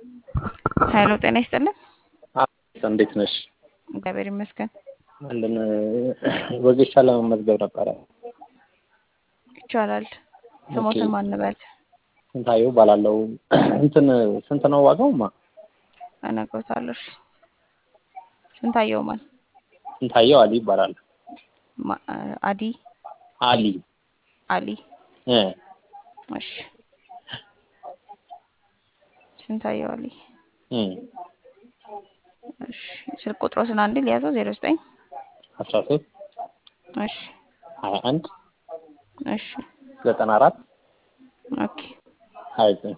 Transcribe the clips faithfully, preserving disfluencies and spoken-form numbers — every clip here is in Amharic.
ሄሎ ጤና ይስጥልን። አዎ እንዴት ነሽ? እግዚአብሔር ይመስገን። አንድን ወጌሻ ለመመዝገብ ነበረ። ይቻላል። ስሞትን ማን በል? ስንታየው ባላለው እንትን ስንት ነው ዋጋውማ? እነግሮታለሁ። እሺ ስንታየው ማን? ስንታየው አሊ ይባላል። ማ- አዲ አሊ አሊ እ እሺ ስንታየው አሊ እ እሺ ስልክ ቁጥሮስን አንዴ ሊያዘው ዜሮ ዘጠኝ አስራ ሶስት እሺ ሀያ አንድ እሺ ዘጠና አራት ኦኬ ሀያ ዘጠኝ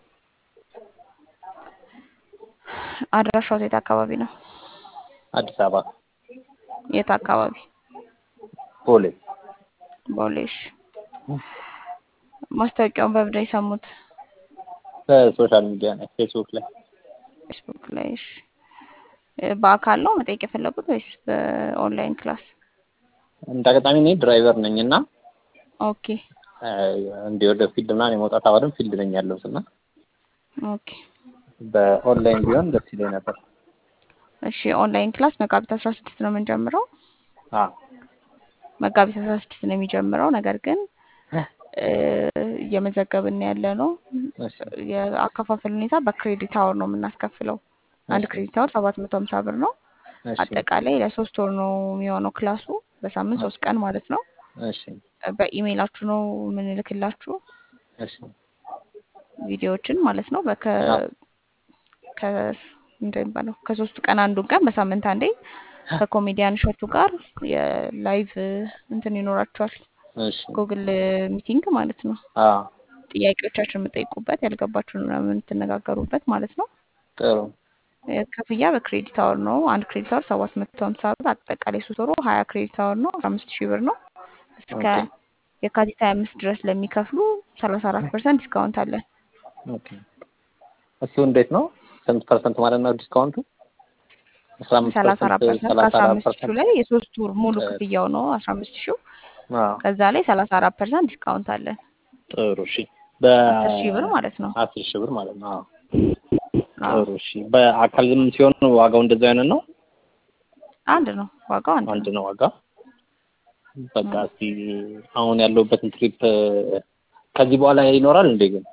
አድራሻው የት አካባቢ ነው? አዲስ አበባ የት አካባቢ? ቦሌ ቦሌ። እሺ ማስታወቂያውን በምን የሰሙት? በሶሻል ሚዲያ ላይ ፌስቡክ ላይ ፌስቡክ ላይ። እሺ በአካል ነው መጠየቅ የፈለጉት ወይስ በኦንላይን ክላስ? እንዳጋጣሚ እኔ ድራይቨር ነኝ እና ኦኬ እንደ ወደ ፊልድ ምናምን የመውጣት አወርም ፊልድ ነኝ ያለሁት እና ኦኬ በኦንላይን ቢሆን ደስ ይለኝ ነበር። እሺ ኦንላይን ክላስ መጋቢት አስራ ስድስት ነው የምንጀምረው። አዎ መጋቢት አስራ ስድስት ነው የሚጀምረው። ነገር ግን እየመዘገብን ያለ ነው። እሺ የአከፋፈል ሁኔታ በክሬዲት አወር ነው የምናስከፍለው። አንድ እሺ ክሬዲት አወር ሰባት መቶ ሃምሳ ብር ነው። እሺ አጠቃላይ ለሶስት ወር ነው የሚሆነው ክላሱ፣ በሳምንት ሶስት ቀን ማለት ነው። እሺ በኢሜይላችሁ ነው የምንልክላችሁ እሺ ቪዲዮዎችን ማለት ነው። በከ አዎ ከ እንደሚባለው ከሶስቱ ቀን አንዱን ቀን በሳምንት አንዴ ከኮሜዲያን እሸቱ ጋር የላይቭ እንትን ይኖራችኋል። እሺ ጉግል ሚቲንግ ማለት ነው። አዎ ጥያቄዎቻችሁን የምጠይቁበት፣ ያልገባችሁን ምናምን የምትነጋገሩበት ማለት ነው። ጥሩ ክፍያ በክሬዲት አወር ነው። አንድ ክሬዲት አወር ሰባት መቶ ሃምሳ ብር፣ አጠቃላይ ሶስት ወሩ ሀያ ክሬዲት አወር ነው። አስራ አምስት ሺህ ብር ነው። እስከ ኦኬ የካቲት ሀያ አምስት ድረስ ለሚከፍሉ ሰላሳ አራት ፐርሰንት ዲስካውንት አለን። ኦኬ እሱ እንዴት ነው? ስንት ፐርሰንት ማለት ነው ዲስካውንቱ? አስራ አምስት ሰላሳ አራት ፐርሰንት ፐርሰንት ሰላሳ ከአስራ አራት አምስት ሺህ ፐርሰንት ላይ የሶስት ወር ሙሉ ክፍያው ነው አስራ አምስት ሺህ። አዎ ከዛ ላይ ሰላሳ አራት ፐርሰንት ዲስካውንት አለን። ጥሩ እሺ። አስር ሺህ ብር ማለት ነው። በአስር ሺህ ብር ማለት ነው። አዎ አዎ ጥሩ እሺ። በአካል ዝም ሲሆን ዋጋው እንደዛ አይነት ነው? አንድ ነው፣ ዋጋው አንድ አንድ ነው። ነው ዋጋ። በቃ እስቲ አሁን ያለሁበትን ትሪፕ ከዚህ በኋላ ይኖራል እንዴ? ግን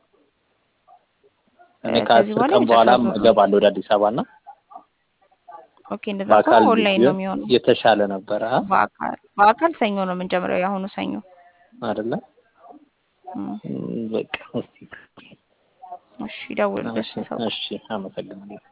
እኔ ከዚህ ከአስር በኋላ ቀን የመጨረሻ በኋላ ዙር ነው። እገባለሁ ወደ አዲስ አበባ እና ኦኬ እንደዛ በአካል ከሆነ ኦንላይን ነው ቢሆን የሚሆነው። የተሻለ ነበረ በአካል በአካል ሰኞ ነው የምንጀምረው፣ የአሁኑ ሰኞ። አይደለ? እም፣ በቃ እስቲ እሺ ደውል እሺ ደስ ሰው እሺ አመሰግናለሁ።